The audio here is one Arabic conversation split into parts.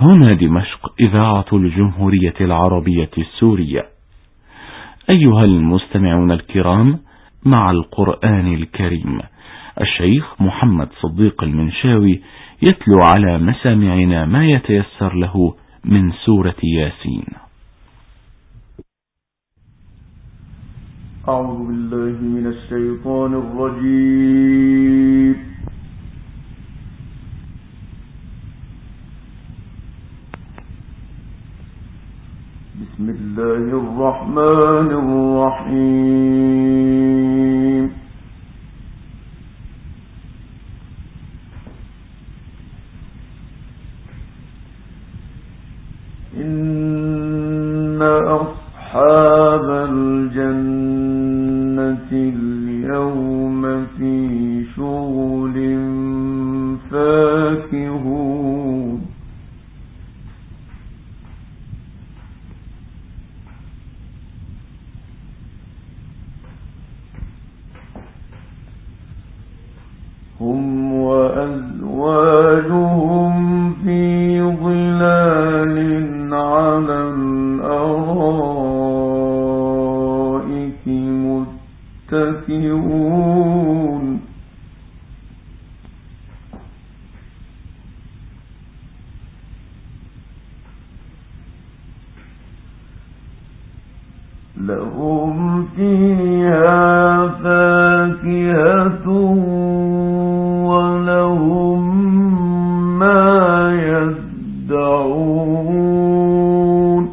هنا دمشق، إذاعة الجمهورية العربية السورية. أيها المستمعون الكرام، مع القرآن الكريم الشيخ محمد صديق المنشاوي يتلو على مسامعنا ما يتيسر له من سورة ياسين. أعوذ بالله من الشيطان الرجيم. بسم الله الرحمن الرحيم. إن أصحاب الجنة اليوم في شغل فاكهون. هم وأزواجهم في ظلال على الأرائك متكئون. لهم فيها فاكهة ولهم ما يدعون.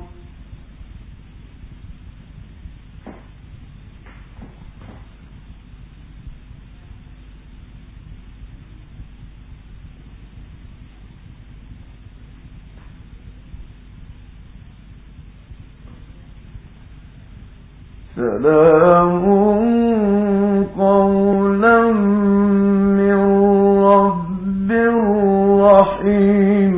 سلام قولا من رب رحيم.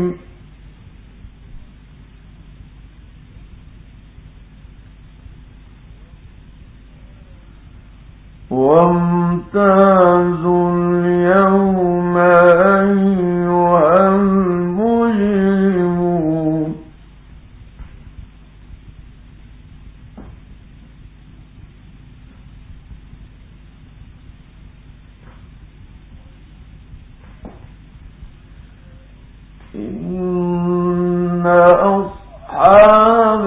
وامتازوا اليوم أيها المجرمون. إن أصحاب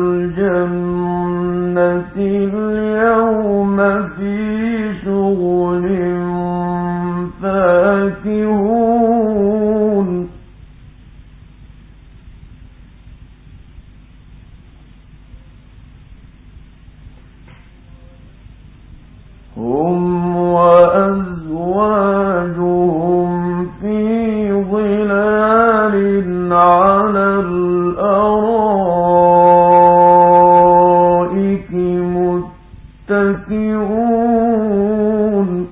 الجنة اليوم في شغل فاكهون. هم وأزواجهم في ظلال على الأرائك متكئون.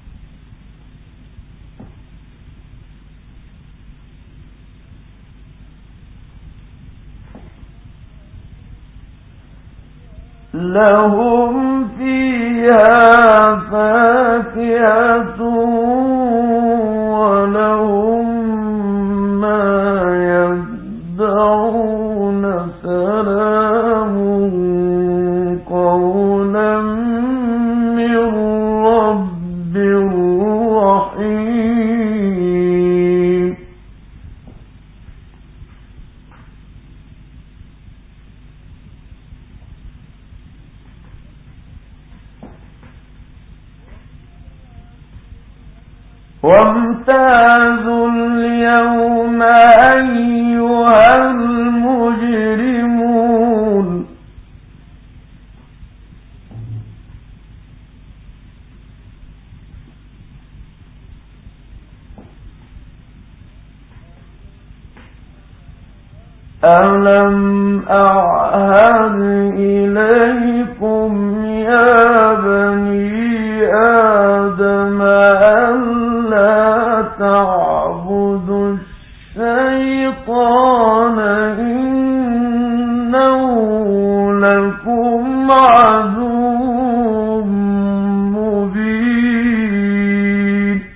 لهم فيها فاكهة ولهم ما يدعون. سلام قولا من رب رحيم. وامتازوا اليوم أيها المجرمون. ألم أعهد إليكم يا بني آدم ألا تعبدوا الشيطان إنه لكم عدو مبين.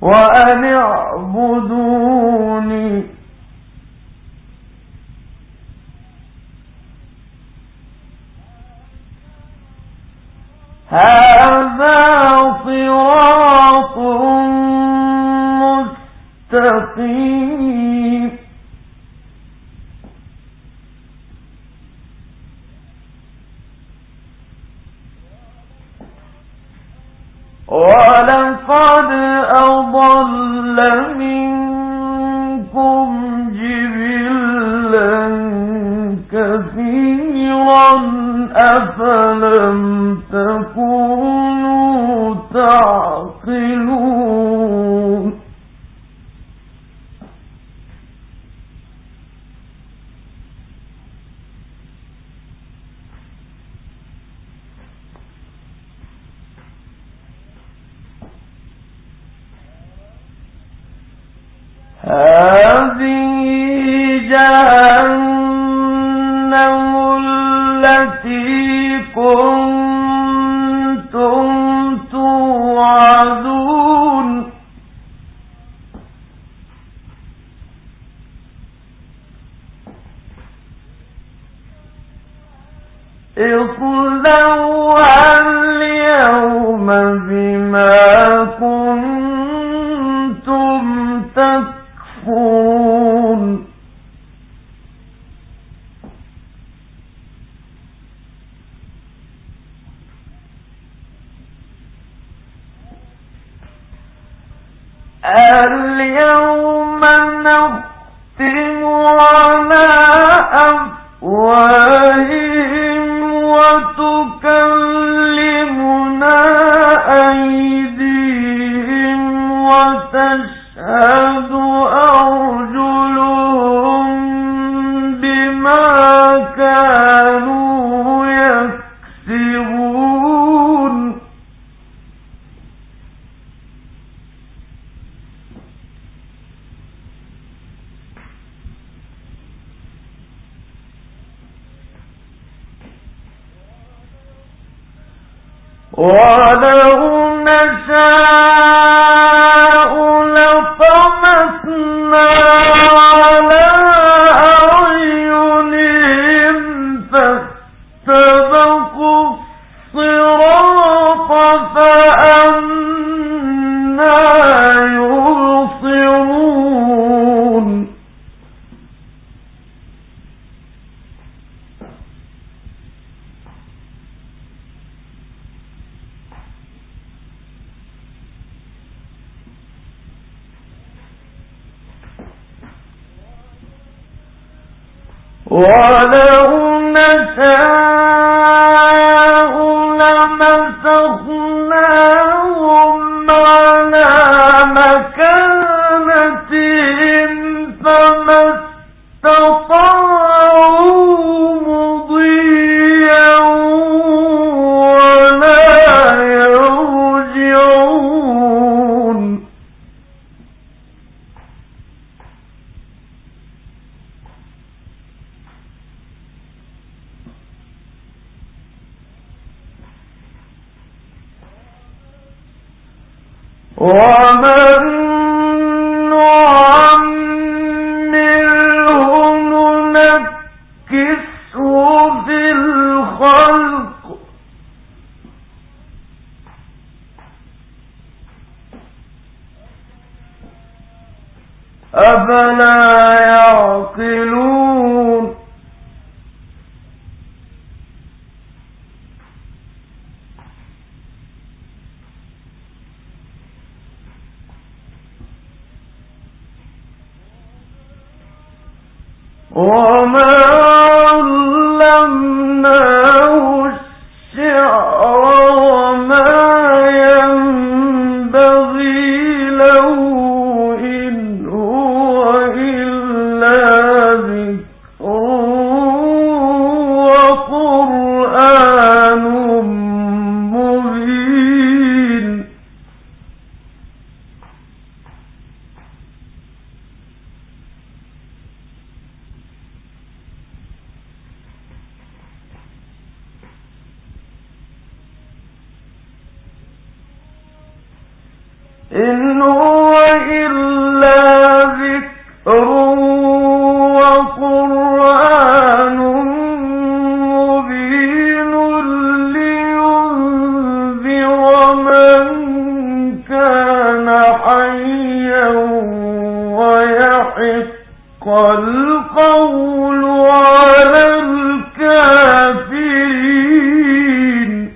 وأن اعبدوني هذا صراط مستقيم ولقد أضل منكم جبلا كثيرا أفلم تكونوا تعقلون هذه جهنم التي كنتم توعدون اصلوها اليوم بما كنتم تكفرون اليوم نختم على أفواههم وتكلمنا أيديهم وتشهد أرجلهم بما كانوا يكسبون ولو نشاء لطمسنا على أعينهم فاستبقوا الصراط فأنى يبصرون ولو نشاء لمسخناهم على مكانتهم فما استطاعوا مضيا ولا يرجعون ومن نعمره ننكسه في الخلق أفلا يعقلون وما علمناه الشعر وما ينبغي له إن هو إلا ذكر وقرآن مبين إن هو إلا ذكر وقرآن مبين لينذر من كان حيا ويحق القول على الكافرين.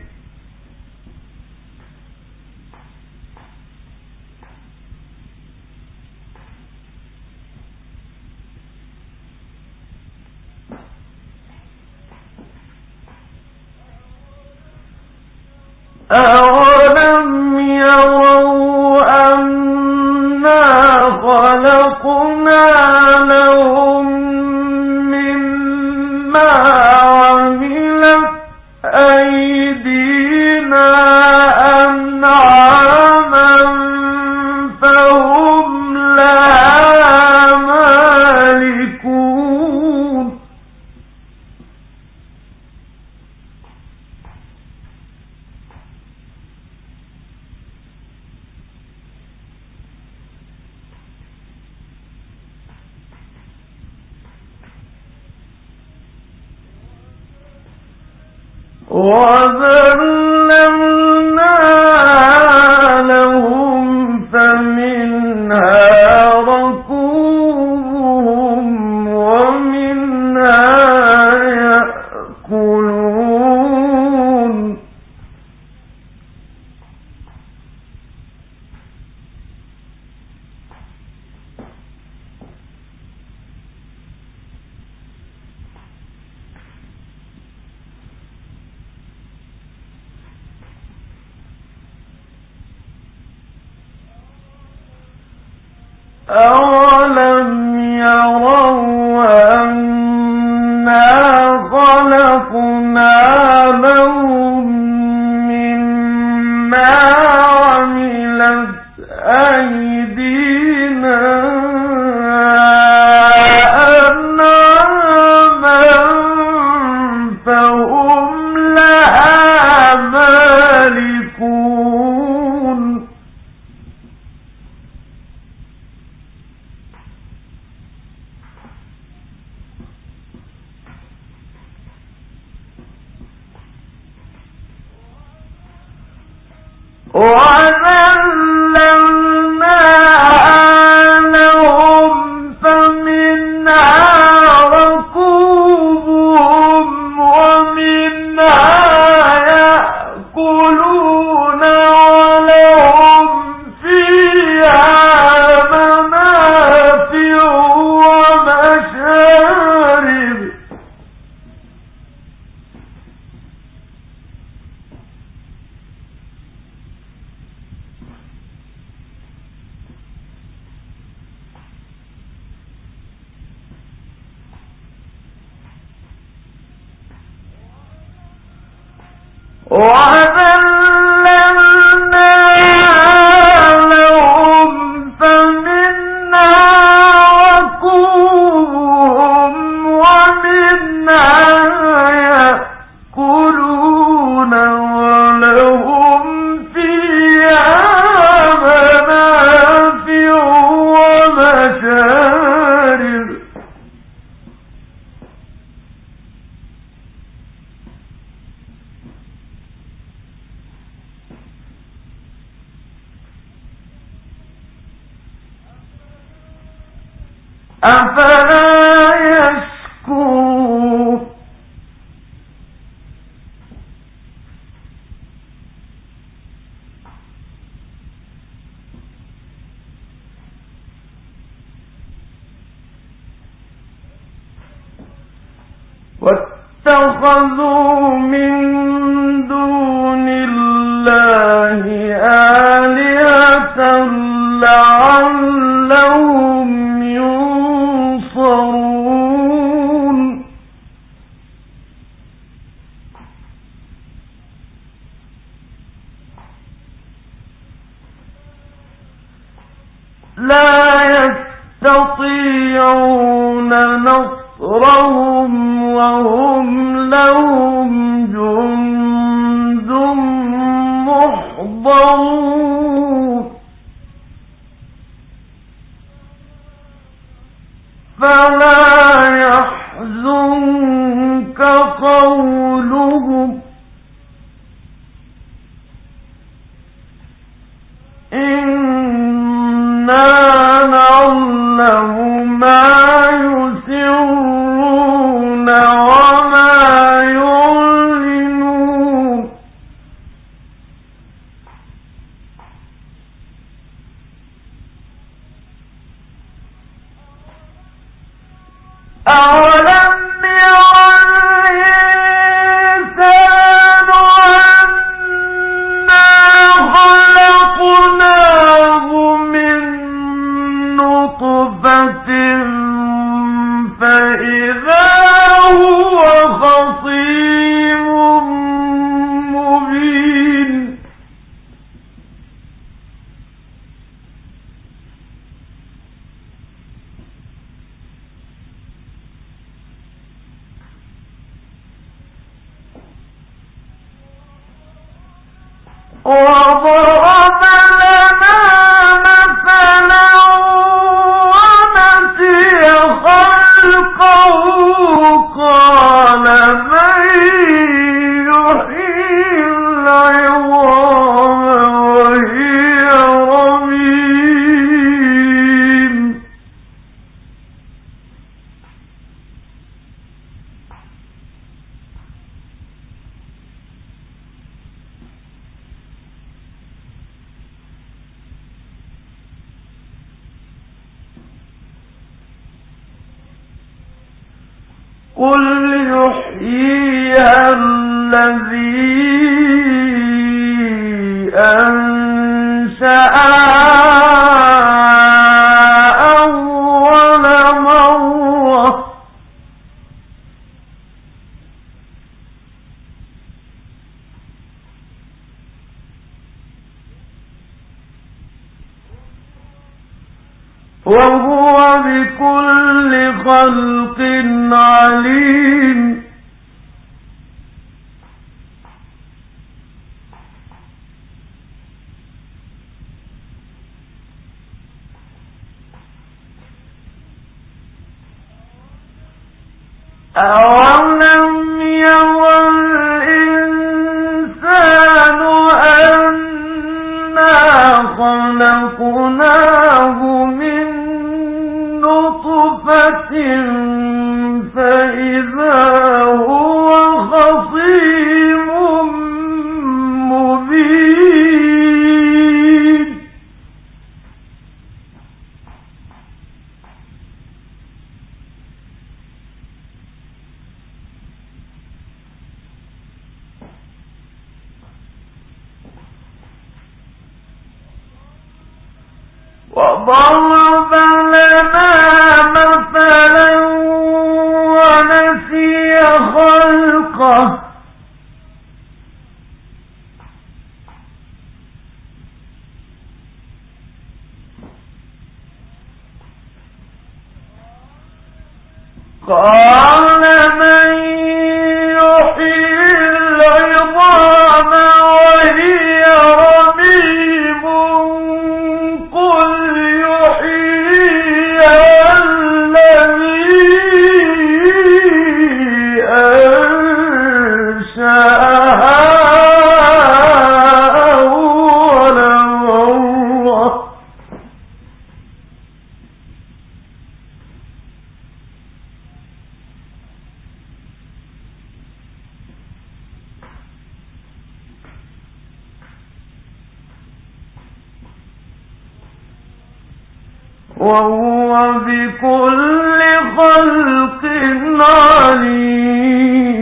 أَوَلَمْ يَرَوْا أَنَّا خَلَقْنَا لَهُم مِّمَّا عَمِلَتْ أَيْدِينَا أَنْعَامًا فَهُمْ لَهَا مَالِكُونَ. وَذَلَّلْنَا لَهُمْ فَمِنْهَا رَكُوبُهُمْ وَمِنْهَا يَأْكُلُونَ. أَوَلَمْ يَرَوْا أَنَّا خَلَقْنَا لَهُم مِّمَّا عَمِلَتْ أَيْدِينَا أَنْعَامًا فَهُمْ لَهَا مَالِكُونَ. وَذَلَّلْنَاهَا لَهُمْ فَمِنْهَا رَكُوبُهُمْ وَمِنْهَا يَأْكُلُونَ وَلَهُمْ فِيهَا مَنَافِعُ وَمَشَارِبُ. وَذَلَّلْنَاهَا لَهُمْ فَمِنْهَا رَكُوبُهُمْ وَمِنْهَا يَأْكُلُونَ وَلَهُمْ فِيهَا مَنَافِعُ وَمَشَارِبُ. أَفَلَا يَشْكُرُونَ. وَاتَّخَذُوا مِن دُونِ اللَّهِ آلِهَةً لَّعَلَّهُمْ يُنصَرُونَ. لَا يَسْتَطِيعُونَ نَصْرَهُمْ وَهُمْ لَهُمْ جُندٌ مُّحْضَرُونَ. فلا يحزنك قولهم إنا نعلم ما يسرون وما يعلنون أولم ير الإنسان أنا خلقناه من نطفة فإذا هو خصيم مبين وضرب لنا مثلا ونسي خلقه قال من يحيي العظام وهي رميم قل يحييها الذي أنشأها أول مرة وهو بكل خلق عليم أولم ير الإنسان أنا خلقناه من نطفة فإذا هو خصيم مبين وضرب لنا مثلا ونسي خلقه قال من يحيي العظام وهي رميم قل يحييها الذي أنشأها أول مرة وهو بكل خلق عليم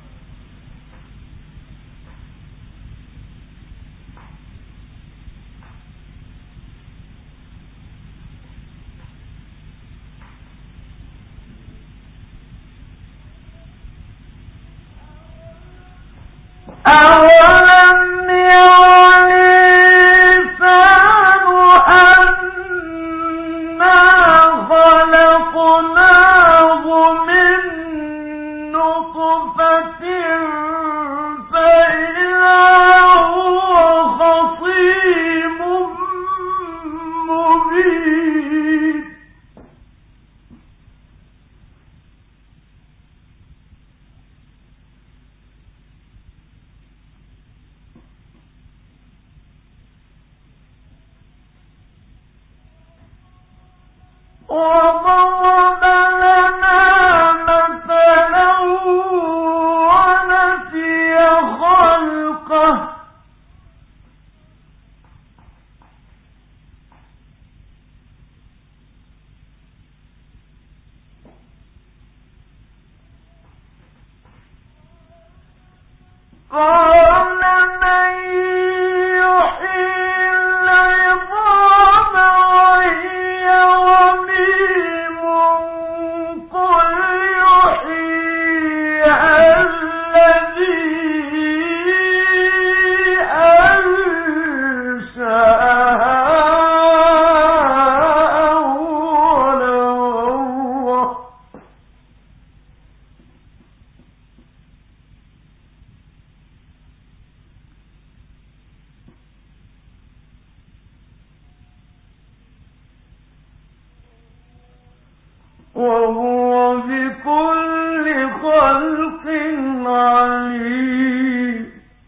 أولم ير الإنسان أنا خلقناه من نطفة فإذا هو خصيم مبين وضرب لنا مثلا ونسي خلقه قال من يحيي العظام وهي رميم قل يحييها الذي أنشأها أول مرة وهو بكل خلق عليم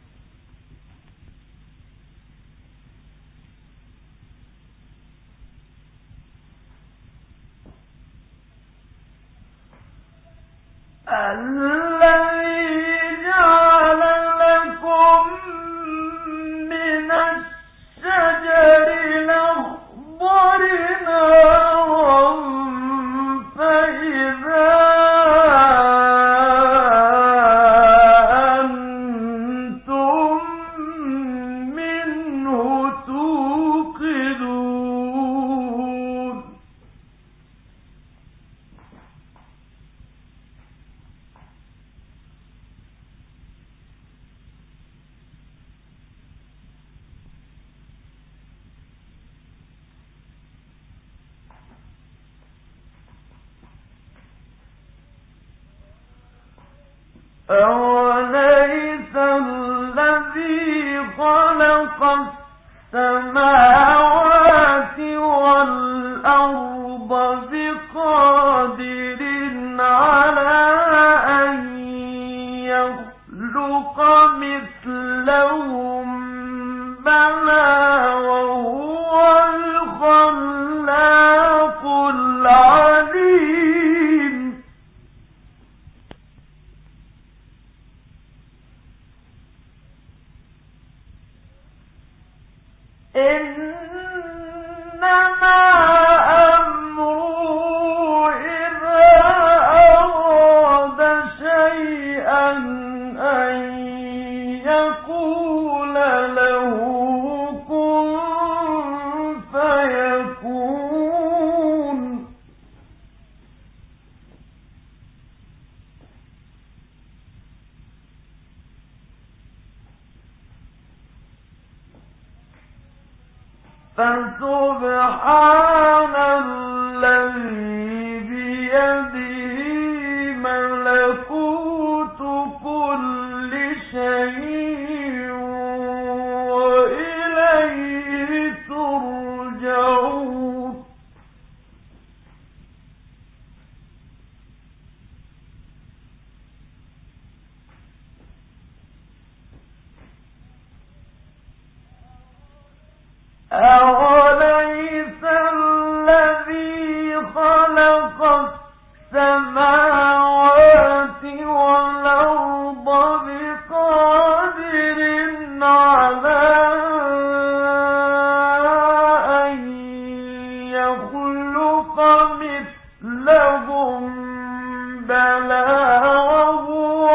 الذي جعل لكم من الشجر الأخضر نارا فإذا أنتم منه توقدون أوليس الذي خلق السماوات والأرض بقادر على أن يخلق مثلهم بلى وهو الخلاق العليم إنما أمره إذا أراد شيئا أن يقول له كن فيكون فسبحان الذي بيده ملكوت كل شيء وإليه ترجعون أوليس الذي خلق السماوات والأرض بقادر على أن يخلق مثلهم بلى وهو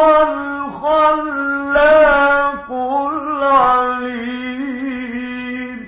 الخلاق العليم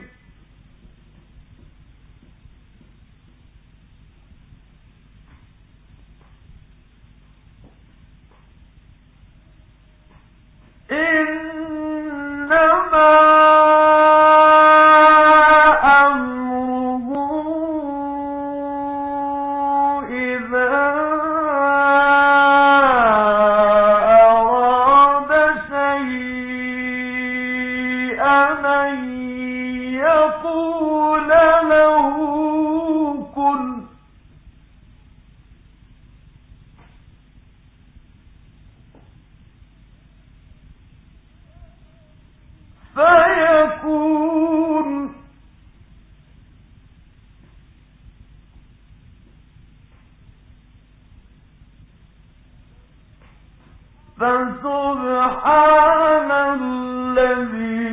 فسبحان الذي